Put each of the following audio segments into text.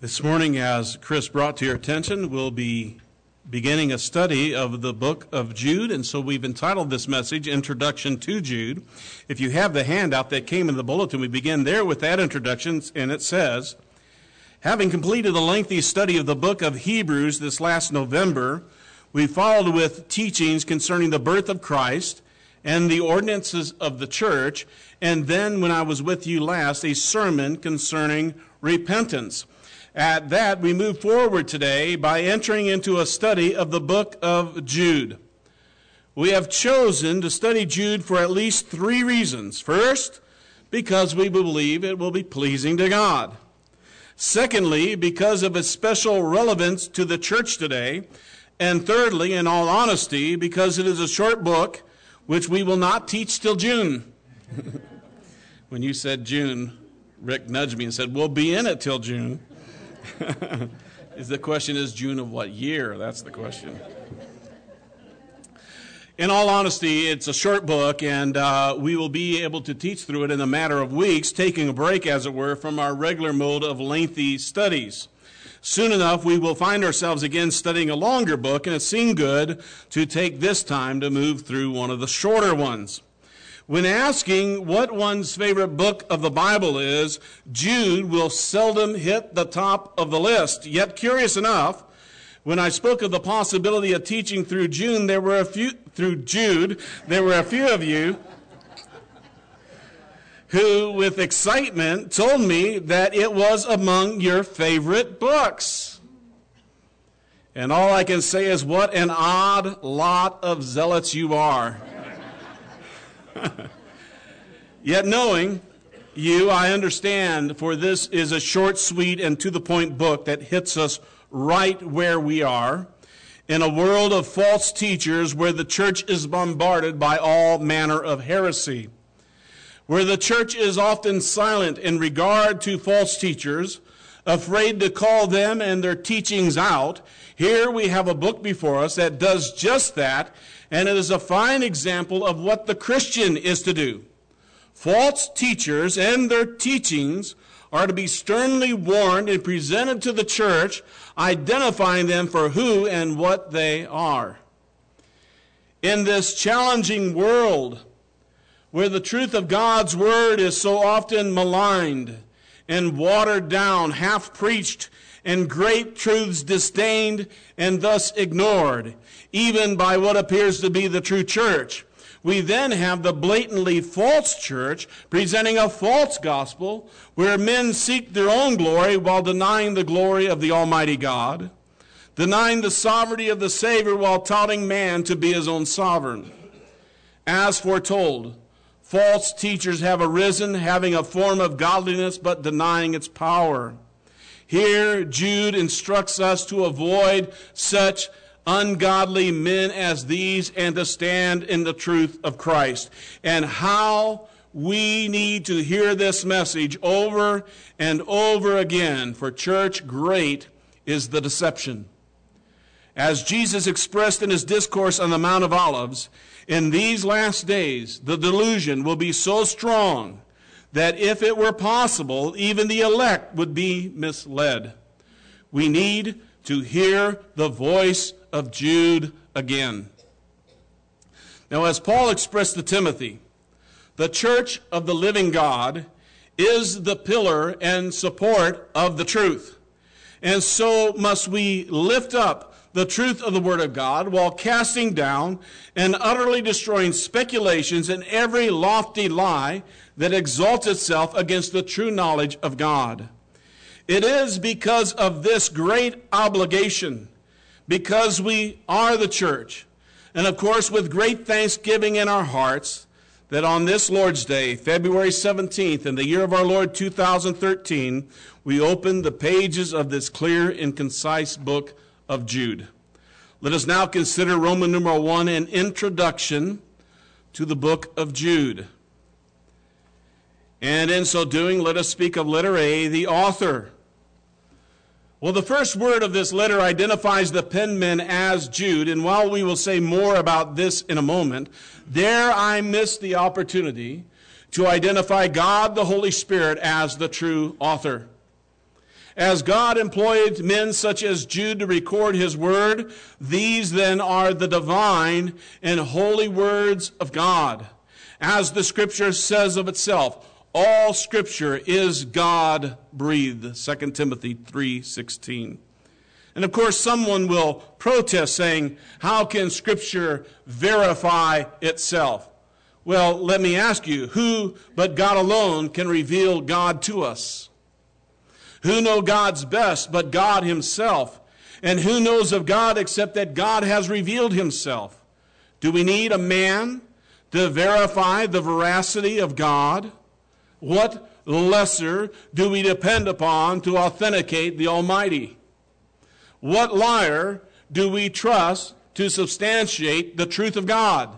This morning, as Chris brought to your attention, we'll be beginning a study of the book of Jude, and so we've entitled this message, Introduction to Jude. If you have the handout that came in the bulletin, we begin there with that introduction, and it says, having completed a lengthy study of the book of Hebrews this last November, we followed with teachings concerning the birth of Christ and the ordinances of the church, and then, when I was with you last, a sermon concerning repentance. At that, we move forward today by entering into a study of the book of Jude. We have chosen to study Jude for at least three reasons. First, because we believe it will be pleasing to God. Secondly, because of its special relevance to the church today. And thirdly, in all honesty, because it is a short book which we will not teach till June. When you said June, Rick nudged me and said, we'll be in it till June. The question is, June of what year? That's the question. In all honesty, it's a short book, and we will be able to teach through it in a matter of weeks, taking a break, as it were, from our regular mode of lengthy studies. Soon enough, we will find ourselves again studying a longer book, and it seemed good to take this time to move through one of the shorter ones. When asking what one's favorite book of the Bible is, Jude will seldom hit the top of the list. Yet, curious enough, when I spoke of the possibility of teaching through Jude, there were a few of you who, with excitement, told me that it was among your favorite books. And all I can say is, what an odd lot of zealots you are. Yet knowing you, I understand, for this is a short, sweet, and to-the-point book that hits us right where we are, in a world of false teachers where the church is bombarded by all manner of heresy, where the church is often silent in regard to false teachers, afraid to call them and their teachings out. Here we have a book before us that does just that, and it is a fine example of what the Christian is to do. False teachers and their teachings are to be sternly warned and presented to the church, identifying them for who and what they are. In this challenging world, where the truth of God's word is so often maligned and watered down, half-preached, and great truths disdained and thus ignored, even by what appears to be the true church, we then have the blatantly false church presenting a false gospel where men seek their own glory while denying the glory of the Almighty God, denying the sovereignty of the Savior while touting man to be his own sovereign. As foretold, false teachers have arisen, having a form of godliness but denying its power. Here, Jude instructs us to avoid such ungodly men as these and to stand in the truth of Christ. And how we need to hear this message over and over again, for church, great is the deception. As Jesus expressed in his discourse on the Mount of Olives, in these last days, the delusion will be so strong that if it were possible, even the elect would be misled. We need to hear the voice of Jude again. Now, as Paul expressed to Timothy, the church of the living God is the pillar and support of the truth. And so must we lift up the truth of the Word of God while casting down and utterly destroying speculations and every lofty lie that exalts itself against the true knowledge of God. It is because of this great obligation, because we are the church, and of course with great thanksgiving in our hearts, that on this Lord's Day, February 17th, in the year of our Lord 2013, we open the pages of this clear and concise book of Jude. Let us now consider Roman numeral 1, an introduction to the book of Jude. And in so doing, let us speak of letter A, the author. Well, the first word of this letter identifies the penman as Jude, and while we will say more about this in a moment, there I missed the opportunity to identify God the Holy Spirit as the true author. As God employed men such as Jude to record his word, these then are the divine and holy words of God. As the scripture says of itself, all scripture is God-breathed, 2 Timothy 3:16. And of course, someone will protest saying, how can scripture verify itself? Well, let me ask you, who but God alone can reveal God to us? Who know God's best but God himself? And who knows of God except that God has revealed himself? Do we need a man to verify the veracity of God? What lesser do we depend upon to authenticate the Almighty? What liar do we trust to substantiate the truth of God?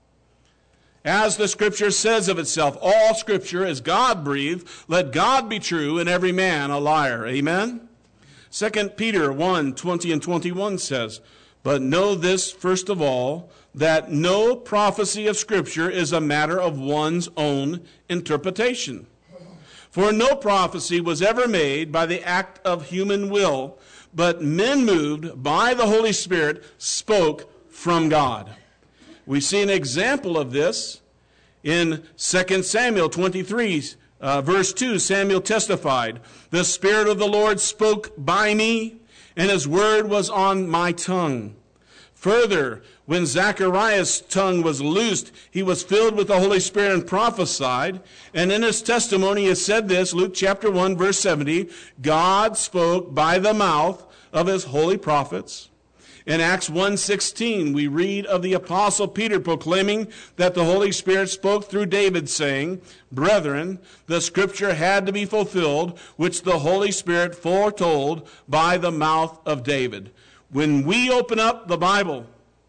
As the scripture says of itself, all scripture is God-breathed. Let God be true and every man a liar. Amen? 2 Peter 1:20 and 21 says, but know this first of all, that no prophecy of scripture is a matter of one's own interpretation. For no prophecy was ever made by the act of human will, but men moved by the Holy Spirit spoke from God. We see an example of this in 2 Samuel 23, verse 2. Samuel testified, the Spirit of the Lord spoke by me, and his word was on my tongue. Further, when Zacharias' tongue was loosed, he was filled with the Holy Spirit and prophesied. And in his testimony he said this, Luke chapter 1, verse 70, God spoke by the mouth of his holy prophets. In Acts 1:16, we read of the Apostle Peter proclaiming that the Holy Spirit spoke through David, saying, brethren, the scripture had to be fulfilled, which the Holy Spirit foretold by the mouth of David. When we open up the Bible,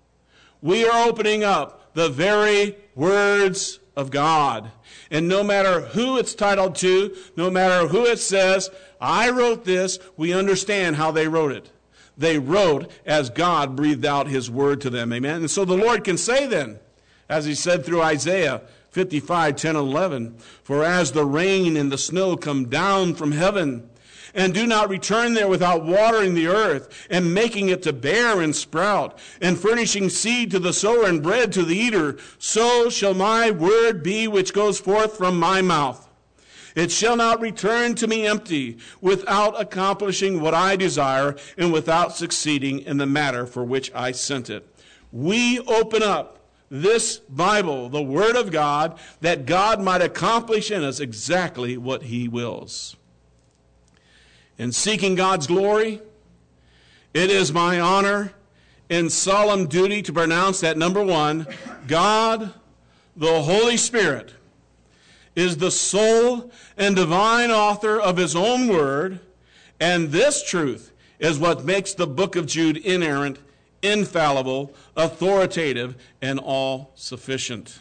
we are opening up the very words of God. And no matter who it's titled to, no matter who it says, I wrote this, we understand how they wrote it. They wrote as God breathed out his word to them. Amen. And so the Lord can say then, as he said through Isaiah 55:10 and 11, for as the rain and the snow come down from heaven, and do not return there without watering the earth, and making it to bear and sprout, and furnishing seed to the sower and bread to the eater, so shall my word be which goes forth from my mouth. It shall not return to me empty, without accomplishing what I desire, and without succeeding in the matter for which I sent it. We open up this Bible, the Word of God, that God might accomplish in us exactly what he wills. In seeking God's glory, it is my honor and solemn duty to pronounce that, number one, God, the Holy Spirit, is the sole and divine author of his own word, and this truth is what makes the book of Jude inerrant, infallible, authoritative, and all-sufficient.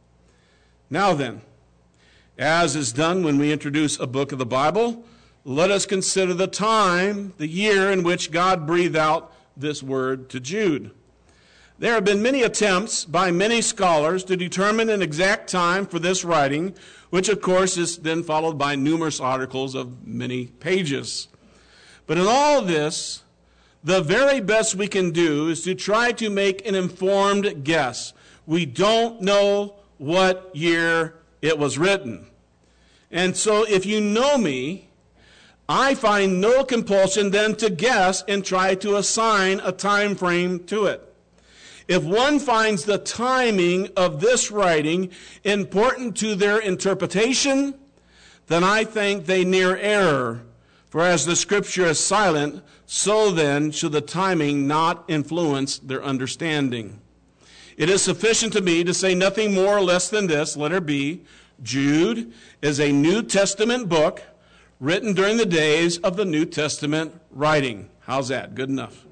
Now then, as is done when we introduce a book of the Bible, let us consider the time, the year in which God breathed out this word to Jude. There have been many attempts by many scholars to determine an exact time for this writing, which of course is then followed by numerous articles of many pages. But in all this, the very best we can do is to try to make an informed guess. We don't know what year it was written. And so if you know me, I find no compulsion then to guess and try to assign a time frame to it. If one finds the timing of this writing important to their interpretation, then I think they near error. For as the scripture is silent, so then should the timing not influence their understanding. It is sufficient to me to say nothing more or less than this, letter B. Jude is a New Testament book written during the days of the New Testament writing. How's that? Good enough.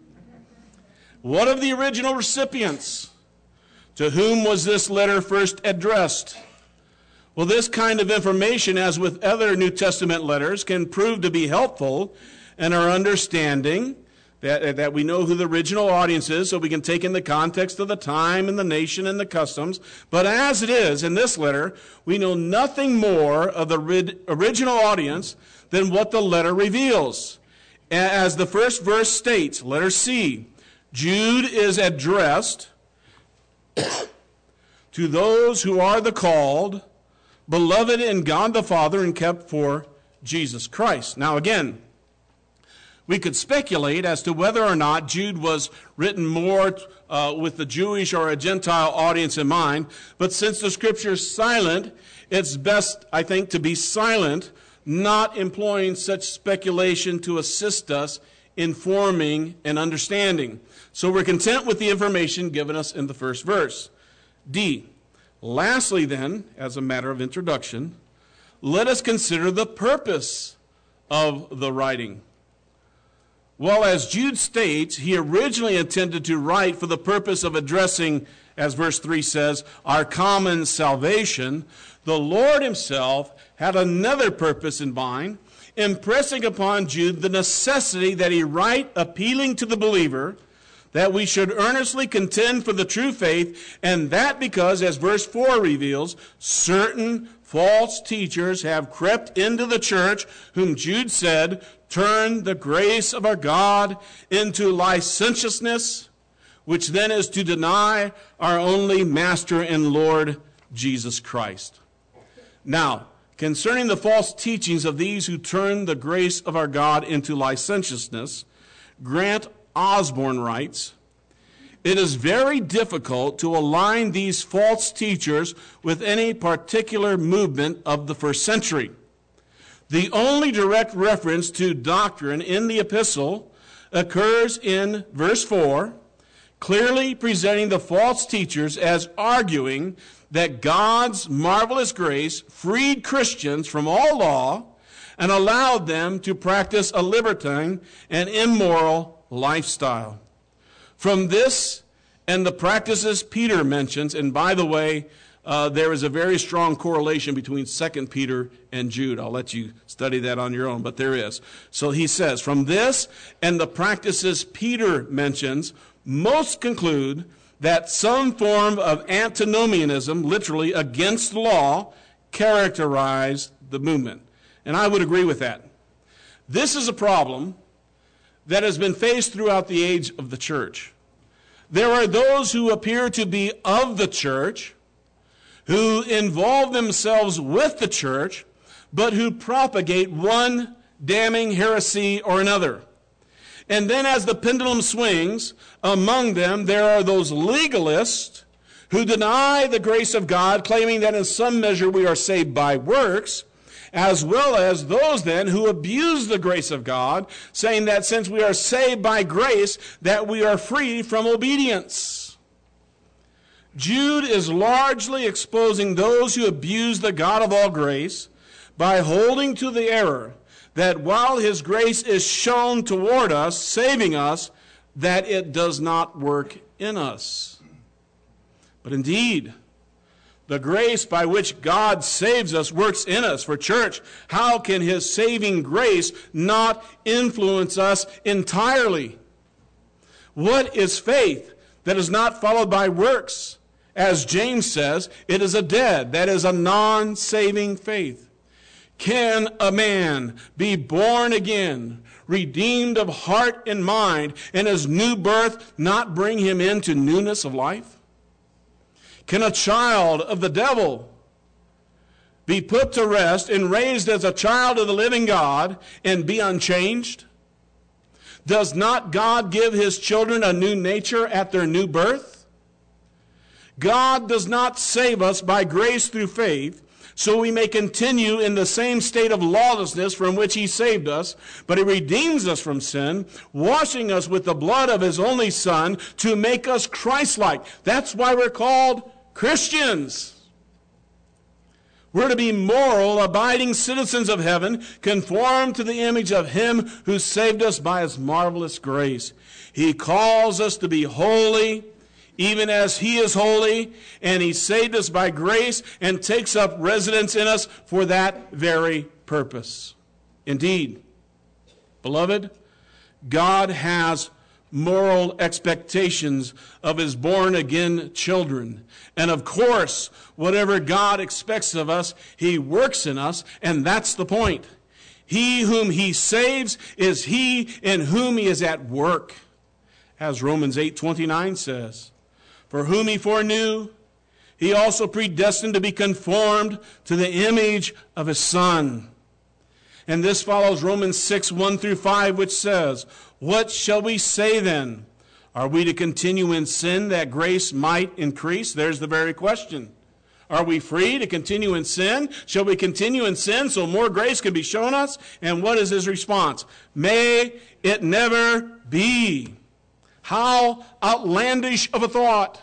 What of the original recipients? To whom was this letter first addressed? Well, this kind of information, as with other New Testament letters, can prove to be helpful in our understanding that we know who the original audience is, so we can take in the context of the time and the nation and the customs. But as it is in this letter, we know nothing more of the original audience than what the letter reveals. As the first verse states, letter C, Jude is addressed to those who are the called, beloved in God the Father, and kept for Jesus Christ. Now again, we could speculate as to whether or not Jude was written more with the Jewish or a Gentile audience in mind, but since the Scripture is silent, it's best, I think, to be silent, not employing such speculation to assist us in forming and understanding. So we're content with the information given us in the first verse. D. Lastly then, as a matter of introduction, let us consider the purpose of the writing. Well, as Jude states, he originally intended to write for the purpose of addressing, as verse 3 says, our common salvation. The Lord himself had another purpose in mind, impressing upon Jude the necessity that he write appealing to the believer that we should earnestly contend for the true faith, and that because, as verse 4 reveals, certain false teachers have crept into the church, whom Jude said, turn the grace of our God into licentiousness, which then is to deny our only Master and Lord, Jesus Christ. Now, concerning the false teachings of these who turn the grace of our God into licentiousness, Grant Osborne writes, it is very difficult to align these false teachers with any particular movement of the first century. The only direct reference to doctrine in the epistle occurs in verse 4, clearly presenting the false teachers as arguing that God's marvelous grace freed Christians from all law and allowed them to practice a libertine and immoral lifestyle. From this and the practices Peter mentions, and by the way, there is a very strong correlation between 2 Peter and Jude. I'll let you study that on your own, but there is. So he says, from this and the practices Peter mentions, most conclude that some form of antinomianism, literally against law, characterized the movement. And I would agree with that. This is a problem that has been faced throughout the age of the church. There are those who appear to be of the church, who involve themselves with the church, but who propagate one damning heresy or another. And then as the pendulum swings, among them there are those legalists who deny the grace of God, claiming that in some measure we are saved by works, as well as those then who abuse the grace of God, saying that since we are saved by grace, that we are free from obedience. Jude is largely exposing those who abuse the God of all grace by holding to the error that while his grace is shown toward us, saving us, that it does not work in us. But indeed, the grace by which God saves us works in us. For church, how can his saving grace not influence us entirely? What is faith that is not followed by works? As James says, it is a dead, that is a non-saving faith. Can a man be born again, redeemed of heart and mind, and his new birth not bring him into newness of life? Can a child of the devil be put to rest and raised as a child of the living God and be unchanged? Does not God give his children a new nature at their new birth? God does not save us by grace through faith, so we may continue in the same state of lawlessness from which he saved us, but he redeems us from sin, washing us with the blood of his only Son to make us Christ-like. That's why we're called Christians. We're to be moral, abiding citizens of heaven, conformed to the image of him who saved us by his marvelous grace. He calls us to be holy, even as he is holy, and he saved us by grace and takes up residence in us for that very purpose. Indeed, beloved, God has moral expectations of his born-again children. And of course, whatever God expects of us, he works in us, and that's the point. He whom he saves is he in whom he is at work. As Romans 8:29 says, for whom he foreknew, he also predestined to be conformed to the image of his Son. And this follows Romans 6:1-5, which says, what shall we say then? Are we to continue in sin that grace might increase? There's the very question. Are we free to continue in sin? Shall we continue in sin so more grace can be shown us? And what is his response? May it never be. How outlandish of a thought.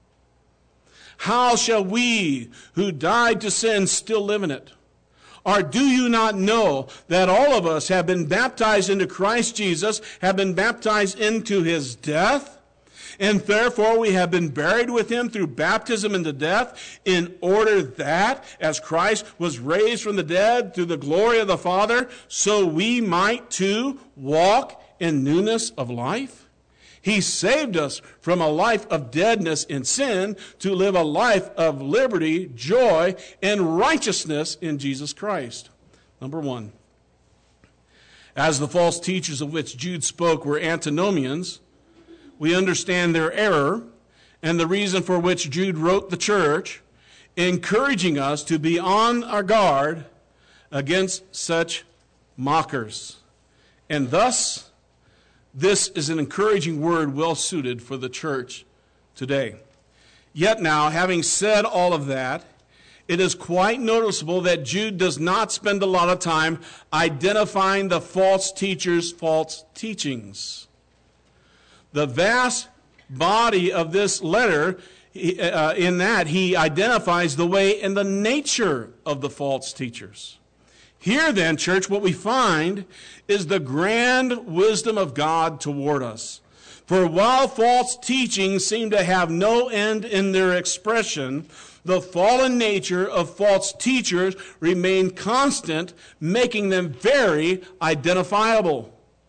How shall we who died to sin still live in it? Or do you not know that all of us have been baptized into Christ Jesus, have been baptized into his death? And therefore we have been buried with him through baptism into death, in order that, as Christ was raised from the dead through the glory of the Father, so we might too walk in newness of life? He saved us from a life of deadness in sin to live a life of liberty, joy, and righteousness in Jesus Christ. Number one, as the false teachers of which Jude spoke were antinomians, we understand their error and the reason for which Jude wrote the church, encouraging us to be on our guard against such mockers. And thus, this is an encouraging word well suited for the church today. Yet now, having said all of that, it is quite noticeable that Jude does not spend a lot of time identifying the false teachers' false teachings. The vast body of this letter, in that he identifies the way and the nature of the false teachers. Here then, church, what we find is the grand wisdom of God toward us. For while false teachings seem to have no end in their expression, the fallen nature of false teachers remain constant, making them very identifiable.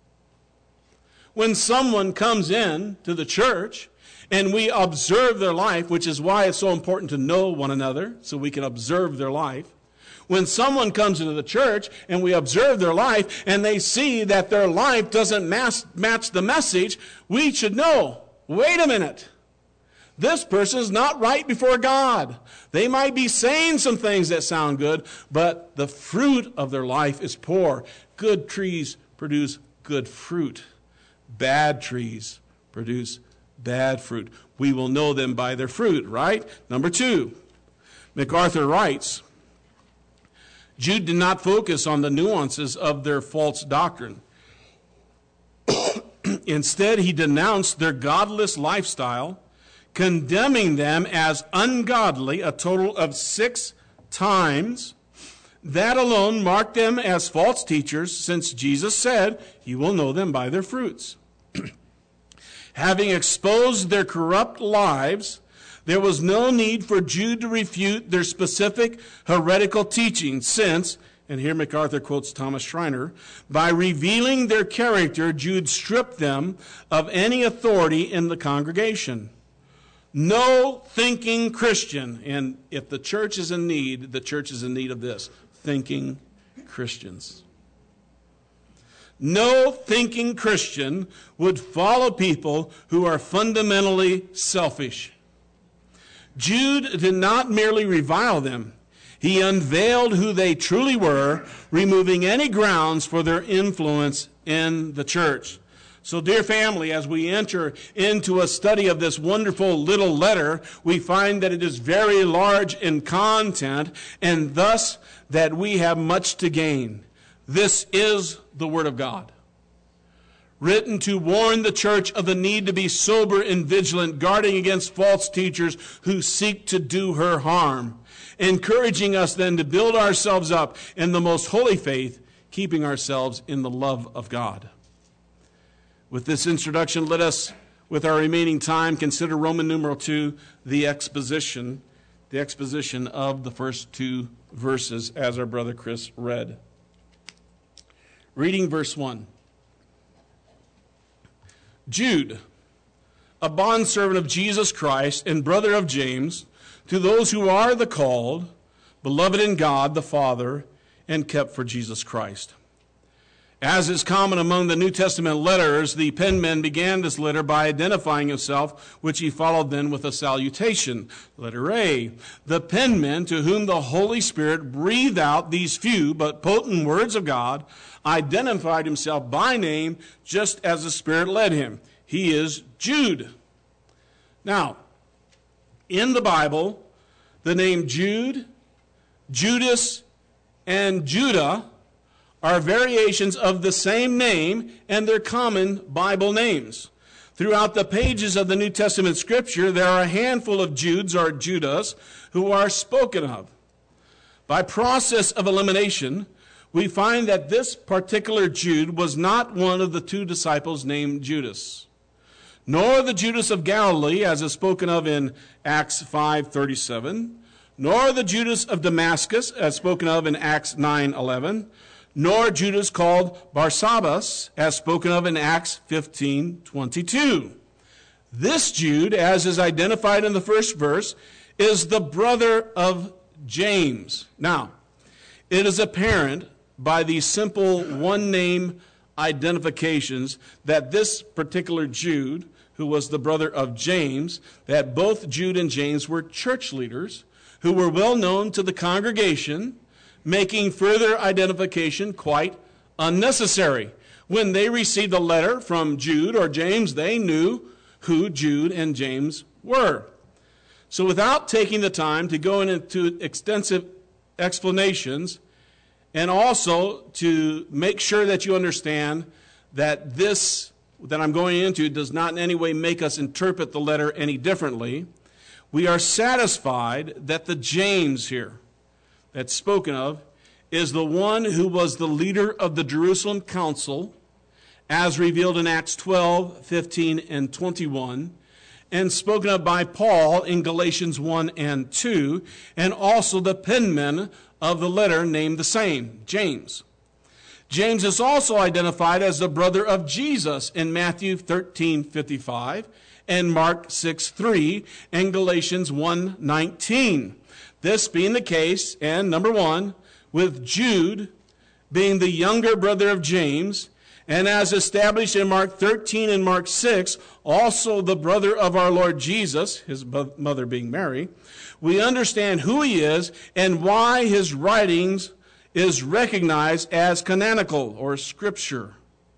When someone comes in to the church and we observe their life, which is why it's so important to know one another so we can observe their life. When someone comes into the church and we observe their life and they see that their life doesn't match the message, we should know, wait a minute. This person is not right before God. They might be saying some things that sound good, but the fruit of their life is poor. Good trees produce good fruit. Bad trees produce bad fruit. We will know them by their fruit, right? Number two, MacArthur writes, Jude did not focus on the nuances of their false doctrine. Instead, he denounced their godless lifestyle, condemning them as ungodly a total of 6 times. That alone marked them as false teachers, since Jesus said, you will know them by their fruits. Having exposed their corrupt lives, there was no need for Jude to refute their specific heretical teaching, since, and here MacArthur quotes Thomas Schreiner, by revealing their character, Jude stripped them of any authority in the congregation. No thinking Christian, and if the church is in need, the church is in need of this, thinking Christians. No thinking Christian would follow people who are fundamentally selfish. Jude did not merely revile them. He unveiled who they truly were, removing any grounds for their influence in the church. So, dear family, as we enter into a study of this wonderful little letter, we find that it is very large in content, and thus that we have much to gain. This is the Word of God, written to warn the church of the need to be sober and vigilant, guarding against false teachers who seek to do her harm, encouraging us then to build ourselves up in the most holy faith, keeping ourselves in the love of God. With this introduction, let us, with our remaining time, consider Roman numeral 2, the exposition of the first 2 verses, as our brother Chris read. Reading verse 1. Jude, a bondservant of Jesus Christ and brother of James, to those who are the called, beloved in God the Father, and kept for Jesus Christ. As is common among the New Testament letters, the penman began this letter by identifying himself, which he followed then with a salutation. Letter A. The penman, to whom the Holy Spirit breathed out these few but potent words of God, identified himself by name just as the Spirit led him. He is Jude. Now, in the Bible, the name Jude, Judas, and Judah are variations of the same name, and they're common Bible names. Throughout the pages of the New Testament Scripture, there are a handful of Judes or Judas who are spoken of. By process of elimination, we find that this particular Jude was not one of the two disciples named Judas, nor the Judas of Galilee, as is spoken of in Acts 5:37, nor the Judas of Damascus, as spoken of in Acts 9:11, nor Judas called Barsabbas, as spoken of in Acts 15:22. This Jude, as is identified in the first verse, is the brother of James. Now, it is apparent by these simple one-name identifications that this particular Jude, who was the brother of James, that both Jude and James were church leaders who were well known to the congregation, making further identification quite unnecessary. When they received a letter from Jude or James, they knew who Jude and James were. So without taking the time to go into extensive explanations, and also to make sure that you understand that this that I'm going into does not in any way make us interpret the letter any differently, we are satisfied that the James here that's spoken of is the one who was the leader of the Jerusalem council, as revealed in Acts 12, 15, and 21, and spoken of by Paul in Galatians 1 and 2, and also the penman of the letter named the same, James. James is also identified as the brother of Jesus in Matthew 13:55 and Mark 6:3 and Galatians 1:19. This being the case, and number one, with Jude being the younger brother of James, and as established in Mark 13 and Mark 6, also the brother of our Lord Jesus, his mother being Mary, we understand who he is and why his writings is recognized as canonical or scripture.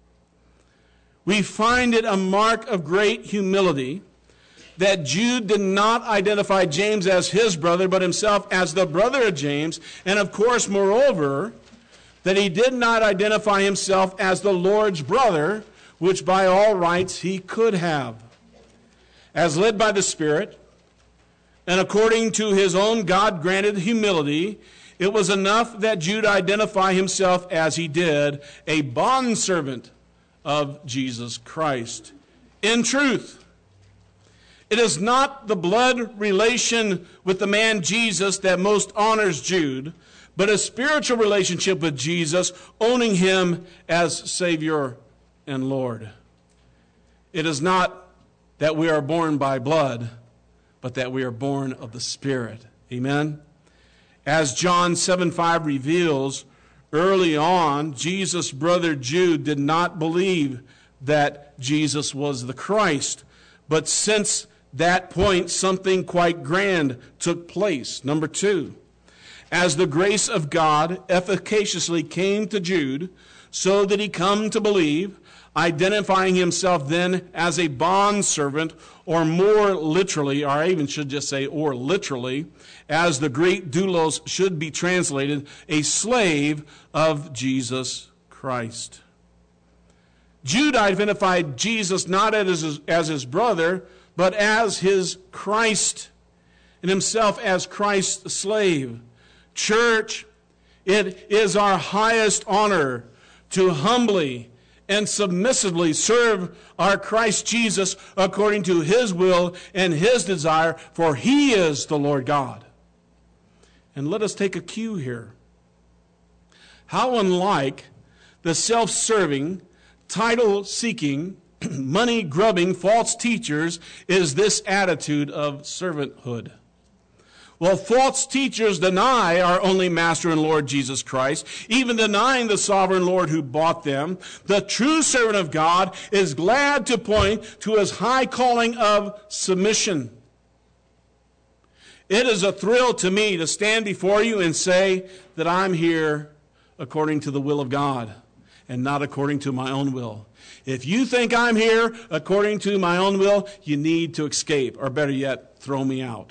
We find it a mark of great humility that Jude did not identify James as his brother, but himself as the brother of James, and of course, moreover, that he did not identify himself as the Lord's brother, which by all rights he could have. As led by the Spirit, and according to his own God-granted humility, it was enough that Jude identify himself as he did, a bondservant of Jesus Christ. In truth, it is not the blood relation with the man Jesus that most honors Jude, but a spiritual relationship with Jesus, owning him as Savior and Lord. It is not that we are born by blood, but that we are born of the Spirit. Amen? As John 7:5 reveals, early on, Jesus' brother Jude did not believe that Jesus was the Christ. But since that point, something quite grand took place. Number two, as the grace of God efficaciously came to Jude, so did he come to believe, identifying himself then as a bondservant, or more literally, or I even should just say, or literally, as the Greek doulos should be translated, a slave of Jesus Christ. Jude identified Jesus not as his brother, but as his Christ, and himself as Christ's slave. Church, it is our highest honor to humbly and submissively serve our Christ Jesus according to his will and his desire, for he is the Lord God. And let us take a cue here. How unlike the self-serving, title-seeking, money-grubbing false teachers is this attitude of servanthood. Well, false teachers deny our only Master and Lord Jesus Christ, even denying the sovereign Lord who bought them. The true servant of God is glad to point to his high calling of submission. It is a thrill to me to stand before you and say that I'm here according to the will of God and not according to my own will. If you think I'm here according to my own will, you need to escape, or better yet, throw me out.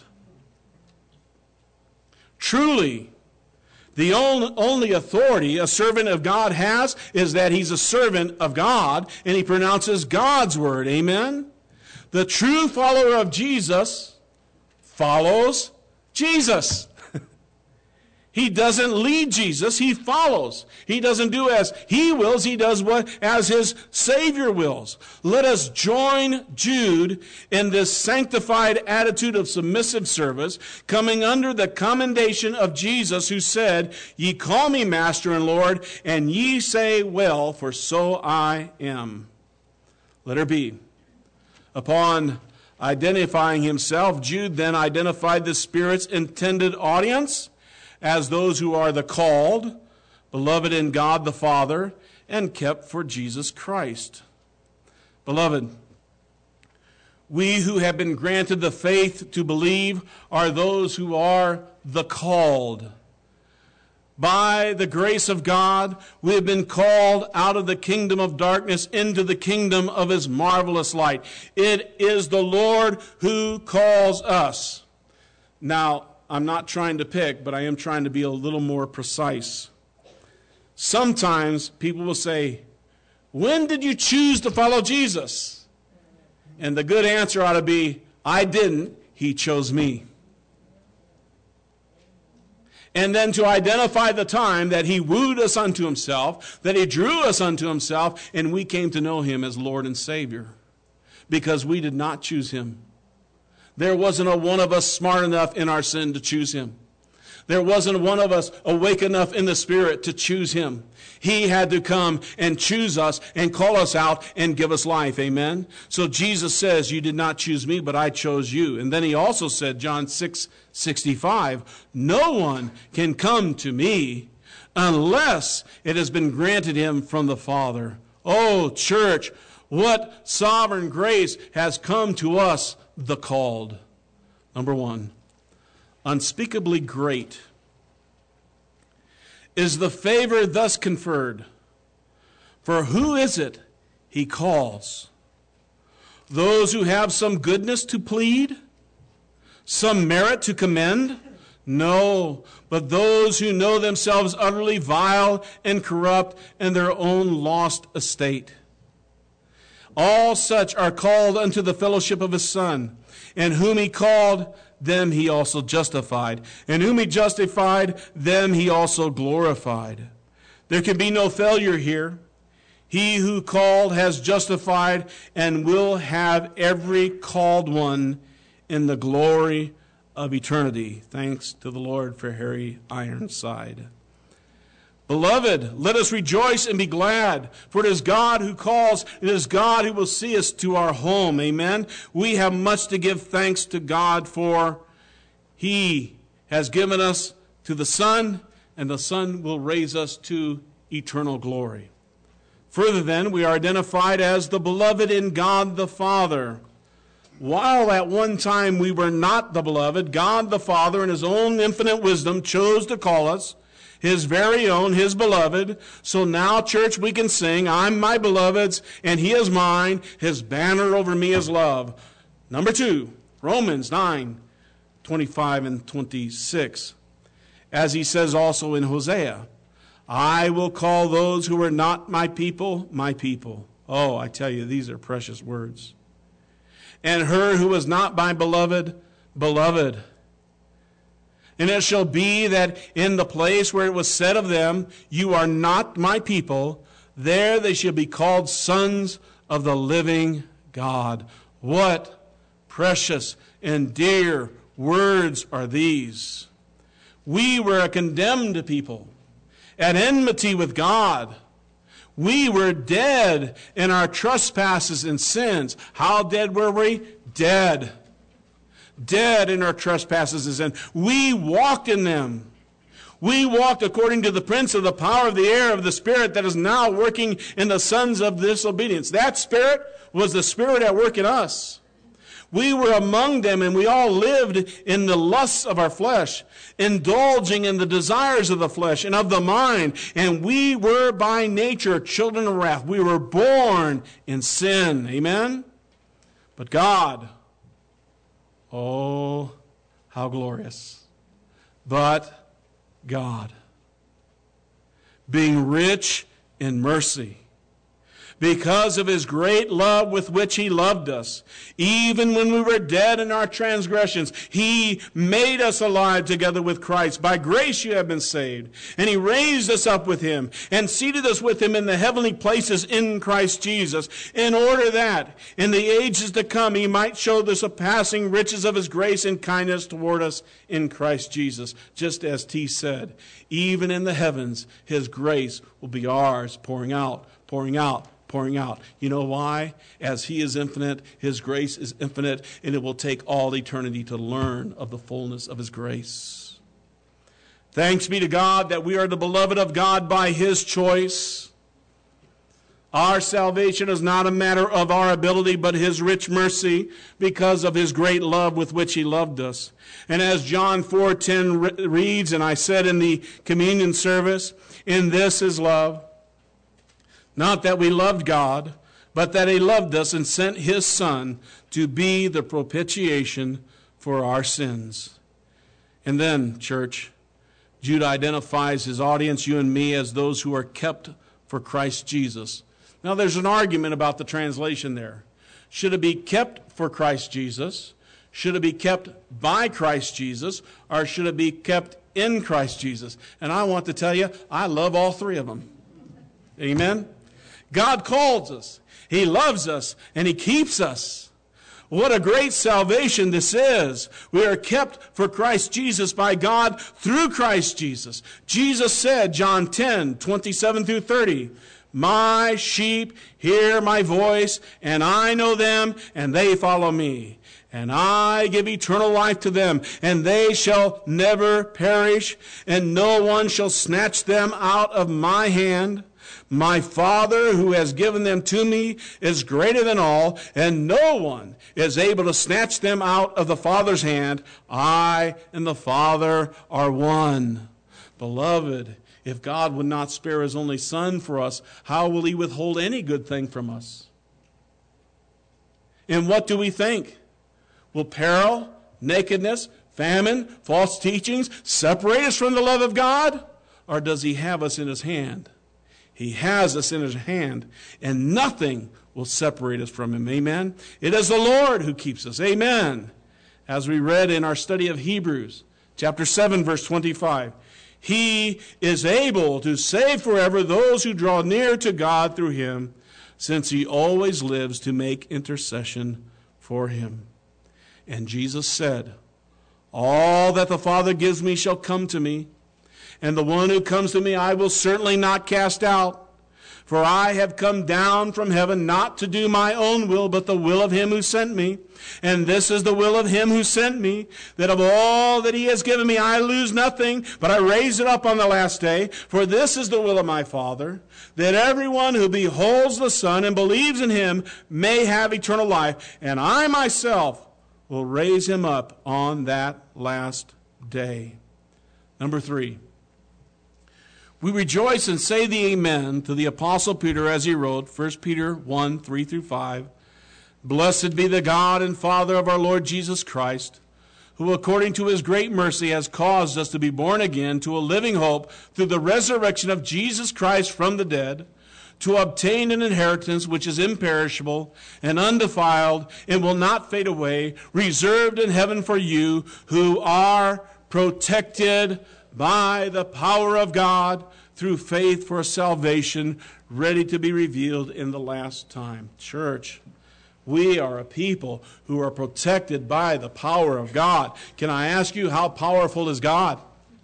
Truly, the only authority a servant of God has is that he's a servant of God and he pronounces God's word. Amen? The true follower of Jesus follows Jesus. He doesn't lead Jesus, he follows. He doesn't do as he wills, he does as his Savior wills. Let us join Jude in this sanctified attitude of submissive service, coming under the commendation of Jesus, who said, "Ye call me Master and Lord, and ye say, well, for so I am." Letter B. Upon identifying himself, Jude then identified the Spirit's intended audience as those who are the called, beloved in God the Father, and kept for Jesus Christ. Beloved, we who have been granted the faith to believe are those who are the called. By the grace of God, we have been called out of the kingdom of darkness into the kingdom of his marvelous light. It is the Lord who calls us. Now, I'm not trying to pick, but I am trying to be a little more precise. Sometimes people will say, "When did you choose to follow Jesus?" And the good answer ought to be, "I didn't, he chose me." And then to identify the time that he wooed us unto himself, that he drew us unto himself, and we came to know him as Lord and Savior. Because we did not choose him. There wasn't a one of us smart enough in our sin to choose him. There wasn't one of us awake enough in the Spirit to choose him. He had to come and choose us and call us out and give us life. Amen? So Jesus says, "You did not choose me, but I chose you." And then he also said, John 6:65, "No one can come to me unless it has been granted him from the Father." Oh, church, what sovereign grace has come to us, the called. Number one, unspeakably great is the favor thus conferred. For who is it he calls? Those who have some goodness to plead? Some merit to commend? No, but those who know themselves utterly vile and corrupt in their own lost estate. All such are called unto the fellowship of his Son. And whom he called, them he also justified. And whom he justified, them he also glorified. There can be no failure here. He who called has justified and will have every called one in the glory of eternity. Thanks to the Lord for Harry Ironside. Beloved, let us rejoice and be glad, for it is God who calls. It is God who will see us to our home. Amen. We have much to give thanks to God for. He has given us to the Son, and the Son will raise us to eternal glory. Further then, we are identified as the beloved in God the Father. While at one time we were not the beloved, God the Father in his own infinite wisdom chose to call us his very own, his beloved. So now, church, we can sing, "I'm my beloved's, and he is mine. His banner over me is love." Number two, Romans 9:25 and 26. As he says also in Hosea, "I will call those who are not my people, my people." Oh, I tell you, these are precious words. "And her who was not my beloved, beloved. And it shall be that in the place where it was said of them, you are not my people, there they shall be called sons of the living God." What precious and dear words are these. We were a condemned people, at enmity with God. We were dead in our trespasses and sins. How dead were we? Dead. dead in our trespasses and sin. We walked in them. We walked according to the prince of the power of the air, of the spirit that is now working in the sons of disobedience. That spirit was the spirit at work in us. We were among them, and we all lived in the lusts of our flesh, indulging in the desires of the flesh and of the mind. And we were by nature children of wrath. We were born in sin. Amen? But God, oh, how glorious. But God, being rich in mercy, because of his great love with which he loved us, even when we were dead in our transgressions, he made us alive together with Christ. By grace you have been saved. And he raised us up with him and seated us with him in the heavenly places in Christ Jesus, in order that in the ages to come he might show the surpassing riches of his grace and kindness toward us in Christ Jesus. Just as T said, even in the heavens his grace will be ours, pouring out, pouring out, pouring out. You know why? As he is infinite, his grace is infinite, and it will take all eternity to learn of the fullness of his grace. Thanks be to God that we are the beloved of God by his choice. Our salvation is not a matter of our ability, but his rich mercy because of his great love with which he loved us. And as John 4:10 reads, and I said in the communion service, in this is love, not that we loved God, but that he loved us and sent his Son to be the propitiation for our sins. And then, church, Jude identifies his audience, you and me, as those who are kept for Christ Jesus. Now, there's an argument about the translation there. Should it be kept for Christ Jesus? Should it be kept by Christ Jesus? Or should it be kept in Christ Jesus? And I want to tell you, I love all three of them. Amen? God calls us, he loves us, and he keeps us. What a great salvation this is. We are kept for Christ Jesus by God through Christ Jesus. Jesus said, John 10:27-30, my sheep hear my voice, and I know them, and they follow me. And I give eternal life to them, and they shall never perish, and no one shall snatch them out of my hand. My Father, who has given them to me, is greater than all, and no one is able to snatch them out of the Father's hand. I and the Father are one. Beloved, if God would not spare his only Son for us, how will he withhold any good thing from us? And what do we think? Will peril, nakedness, famine, false teachings separate us from the love of God? Or does he have us in his hand? He has us in his hand, and nothing will separate us from him. Amen? It is the Lord who keeps us. Amen. As we read in our study of Hebrews, chapter 7, verse 25, he is able to save forever those who draw near to God through him, since he always lives to make intercession for him. And Jesus said, all that the Father gives me shall come to me, and the one who comes to me I will certainly not cast out. For I have come down from heaven not to do my own will, but the will of him who sent me. And this is the will of him who sent me, that of all that he has given me I lose nothing, but I raise it up on the last day. For this is the will of my Father, that everyone who beholds the Son and believes in him may have eternal life, and I myself will raise him up on that last day. Number 3. We rejoice and say the amen to the Apostle Peter as he wrote, 1 Peter 1, 3-5. Blessed be the God and Father of our Lord Jesus Christ, who according to his great mercy has caused us to be born again to a living hope through the resurrection of Jesus Christ from the dead, to obtain an inheritance which is imperishable and undefiled and will not fade away, reserved in heaven for you who are protected by the power of God through faith for salvation, ready to be revealed in the last time. Church, we are a people who are protected by the power of God. Can I ask you, how powerful is God?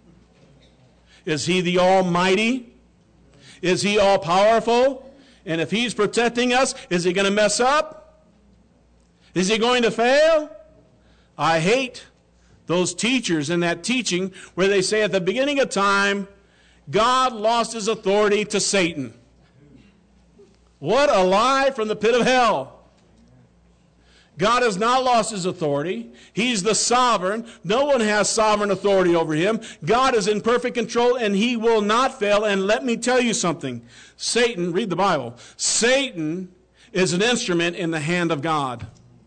Is he the Almighty? Is he all powerful? And if he's protecting us, is he going to mess up? Is he going to fail? I hate those teachers in that teaching where they say at the beginning of time, God lost his authority to Satan. What a lie from the pit of hell. God has not lost his authority. He's the sovereign. No one has sovereign authority over him. God is in perfect control and he will not fail. And let me tell you something. Satan, read the Bible. Satan is an instrument in the hand of God.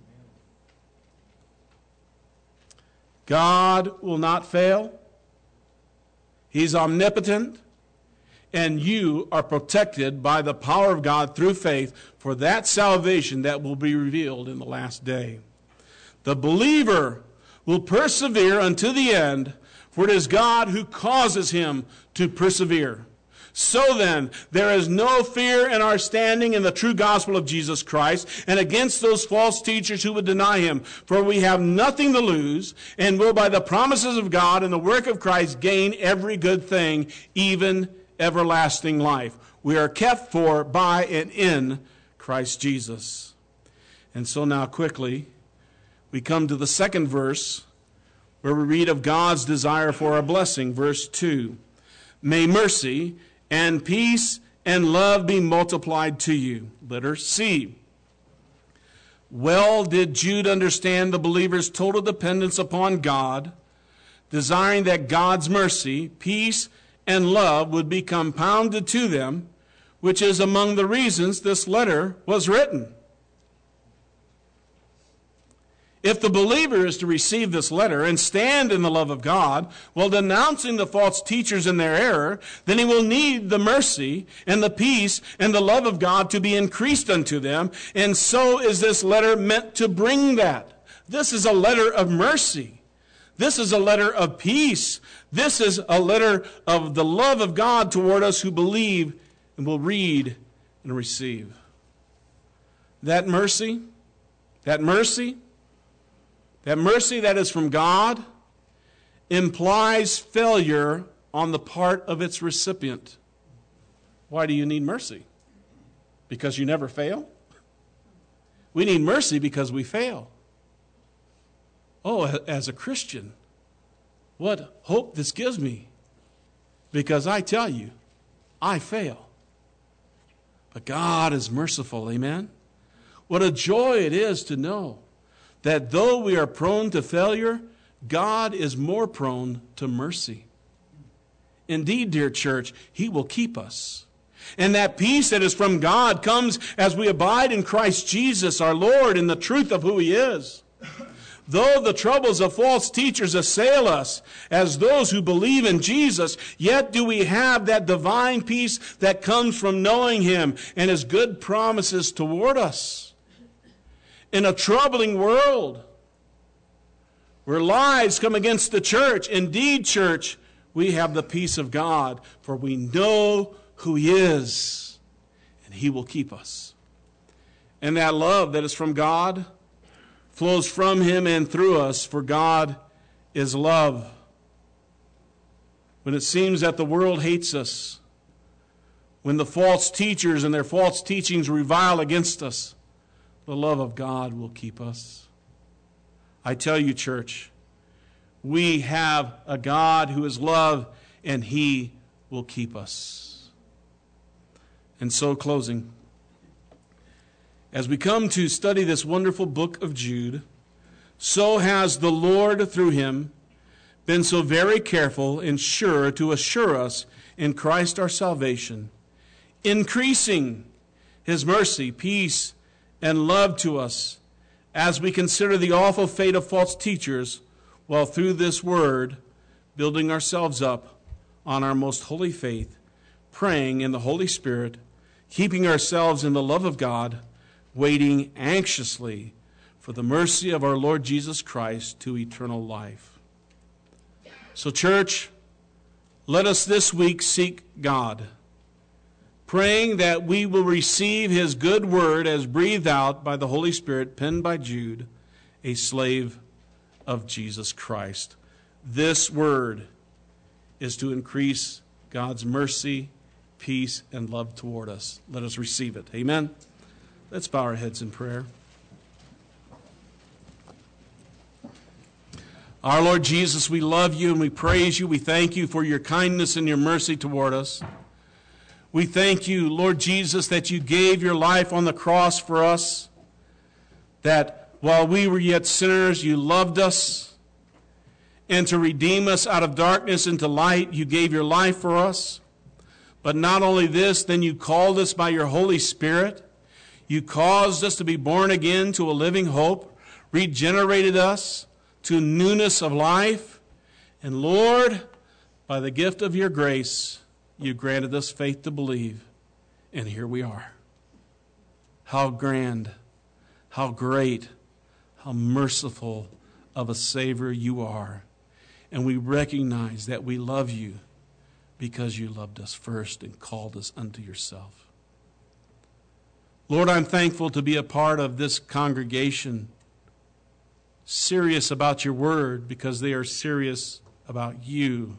God will not fail. He's omnipotent. And you are protected by the power of God through faith for that salvation that will be revealed in the last day. The believer will persevere unto the end, for it is God who causes him to persevere. So then, there is no fear in our standing in the true gospel of Jesus Christ and against those false teachers who would deny him. For we have nothing to lose and will by the promises of God and the work of Christ gain every good thing, even everlasting life. We are kept for, by, and in Christ Jesus. And so now quickly, we come to the second verse where we read of God's desire for our blessing. Verse 2. May mercy and peace and love be multiplied to you. Letter C. Well did Jude understand the believer's total dependence upon God, desiring that God's mercy, peace, and love would be compounded to them, which is among the reasons this letter was written. If the believer is to receive this letter and stand in the love of God while denouncing the false teachers in their error, then he will need the mercy and the peace and the love of God to be increased unto them. And so is this letter meant to bring that. This is a letter of mercy. This is a letter of peace. This is a letter of the love of God toward us who believe and will read and receive. That mercy that is from God implies failure on the part of its recipient. Why do you need mercy? Because you never fail? We need mercy because we fail. Oh, as a Christian, what hope this gives me. Because I tell you, I fail. But God is merciful, amen? What a joy it is to know that though we are prone to failure, God is more prone to mercy. Indeed, dear church, he will keep us. And that peace that is from God comes as we abide in Christ Jesus, our Lord, in the truth of who he is. Though the troubles of false teachers assail us as those who believe in Jesus, yet do we have that divine peace that comes from knowing him and his good promises toward us. In a troubling world where lies come against the church, indeed, church, we have the peace of God, for we know who he is, and he will keep us. And that love that is from God flows from him and through us, for God is love. When it seems that the world hates us, when the false teachers and their false teachings revile against us, the love of God will keep us. I tell you, church, we have a God who is love, and he will keep us. And so, closing, as we come to study this wonderful book of Jude, so has the Lord, through him, been so very careful and sure to assure us in Christ our salvation, increasing his mercy, peace, and love to us as we consider the awful fate of false teachers, while through this word, building ourselves up on our most holy faith, praying in the Holy Spirit, keeping ourselves in the love of God, waiting anxiously for the mercy of our Lord Jesus Christ to eternal life. So, church, let us this week seek God, praying that we will receive his good word as breathed out by the Holy Spirit, penned by Jude, a slave of Jesus Christ. This word is to increase God's mercy, peace, and love toward us. Let us receive it. Amen. Let's bow our heads in prayer. Our Lord Jesus, we love you and we praise you. We thank you for your kindness and your mercy toward us. We thank you, Lord Jesus, that you gave your life on the cross for us, that while we were yet sinners, you loved us, and to redeem us out of darkness into light, you gave your life for us. But not only this, then you called us by your Holy Spirit. You caused us to be born again to a living hope, regenerated us to newness of life. And Lord, by the gift of your grace, you granted us faith to believe. And here we are. How grand, how great, how merciful of a Savior you are. And we recognize that we love you because you loved us first and called us unto yourself. Lord, I'm thankful to be a part of this congregation, serious about your word because they are serious about you.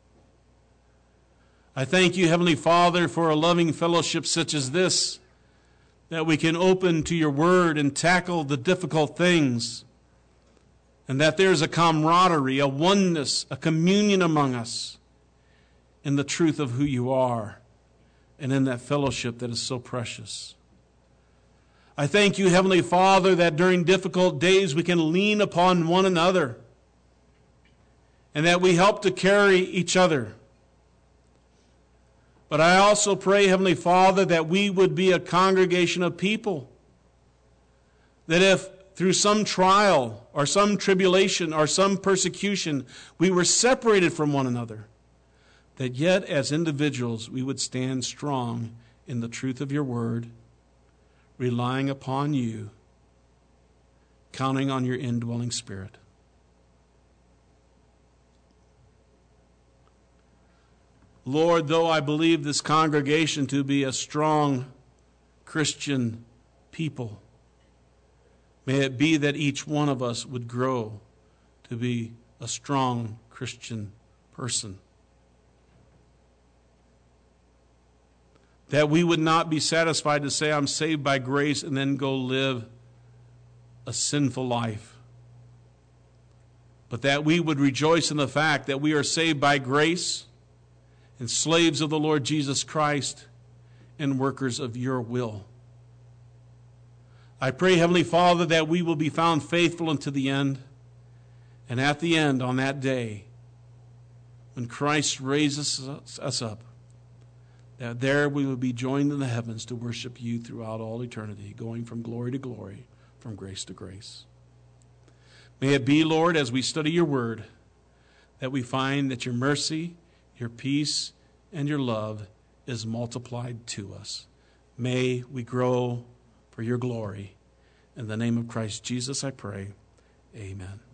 I thank you, Heavenly Father, for a loving fellowship such as this, that we can open to your word and tackle the difficult things, and that there's a camaraderie, a oneness, a communion among us in the truth of who you are and in that fellowship that is so precious. I thank you, Heavenly Father, that during difficult days we can lean upon one another and that we help to carry each other. But I also pray, Heavenly Father, that we would be a congregation of people that if through some trial or some tribulation or some persecution we were separated from one another, that yet as individuals we would stand strong in the truth of your word, relying upon you, counting on your indwelling Spirit. Lord, though I believe this congregation to be a strong Christian people, may it be that each one of us would grow to be a strong Christian person. That we would not be satisfied to say, I'm saved by grace, and then go live a sinful life. But that we would rejoice in the fact that we are saved by grace and slaves of the Lord Jesus Christ and workers of your will. I pray, Heavenly Father, that we will be found faithful unto the end. And at the end, on that day, when Christ raises us up, that there we will be joined in the heavens to worship you throughout all eternity, going from glory to glory, from grace to grace. May it be, Lord, as we study your word, that we find that your mercy, your peace, and your love is multiplied to us. May we grow for your glory. In the name of Christ Jesus, I pray. Amen.